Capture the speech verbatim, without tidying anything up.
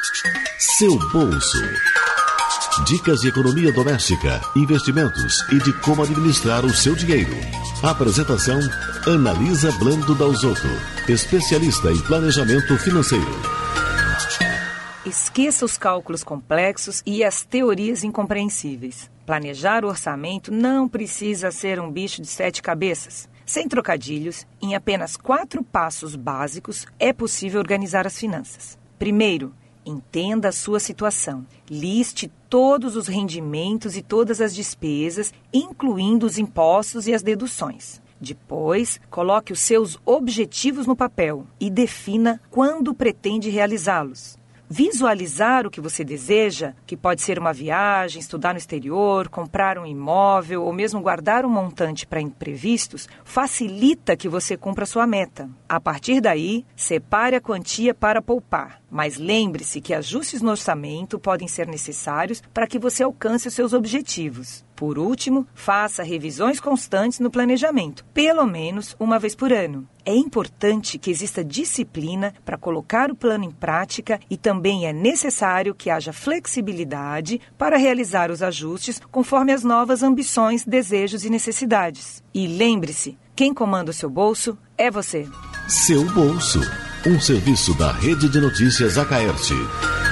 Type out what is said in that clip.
Seu bolso. Dicas de economia doméstica, investimentos e de como administrar o seu dinheiro. Apresentação: Analisa Blando Dalzotto, especialista em planejamento financeiro. Esqueça os cálculos complexos e as teorias incompreensíveis. Planejar o orçamento não precisa ser um bicho de sete cabeças. Sem trocadilhos, em apenas quatro passos básicos, é possível organizar as finanças. Primeiro, entenda a sua situação. Liste todos os rendimentos e todas as despesas, incluindo os impostos e as deduções. Depois, coloque os seus objetivos no papel e defina quando pretende realizá-los. Visualizar o que você deseja, que pode ser uma viagem, estudar no exterior, comprar um imóvel ou mesmo guardar um montante para imprevistos, facilita que você cumpra sua meta. A partir daí, separe a quantia para poupar. Mas lembre-se que ajustes no orçamento podem ser necessários para que você alcance os seus objetivos. Por último, faça revisões constantes no planejamento, pelo menos uma vez por ano. É importante que exista disciplina para colocar o plano em prática e também é necessário que haja flexibilidade para realizar os ajustes conforme as novas ambições, desejos e necessidades. E lembre-se, quem comanda o seu bolso é você. Seu bolso, um serviço da Rede de Notícias Acaerte.